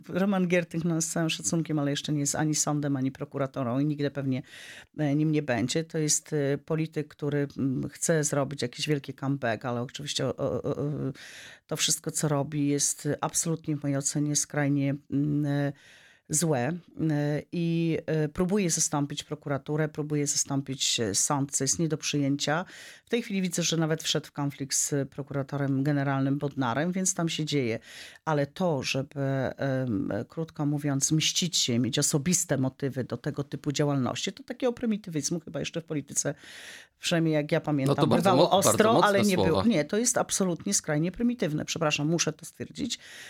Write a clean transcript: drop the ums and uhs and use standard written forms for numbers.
Roman Giertych, no, z całym szacunkiem, ale jeszcze nie jest ani sądem, ani prokuratorą i nigdy pewnie nim nie będzie. To jest polityk, który chce zrobić jakiś wielki comeback, ale oczywiście to wszystko, co robi, jest absolutnie w mojej ocenie skrajnie złe i próbuje zastąpić prokuraturę, próbuje zastąpić sąd, co jest nie do przyjęcia. W tej chwili widzę, że nawet wszedł w konflikt z prokuratorem generalnym Bodnarem, więc tam się dzieje. Ale to, żeby krótko mówiąc mścić się, mieć osobiste motywy do tego typu działalności, to takiego prymitywizmu chyba jeszcze w polityce, przynajmniej jak ja pamiętam, to bardzo bywało bardzo ostro, mocne ale nie słowa. było. Nie, to jest absolutnie skrajnie prymitywne. Przepraszam, muszę to stwierdzić.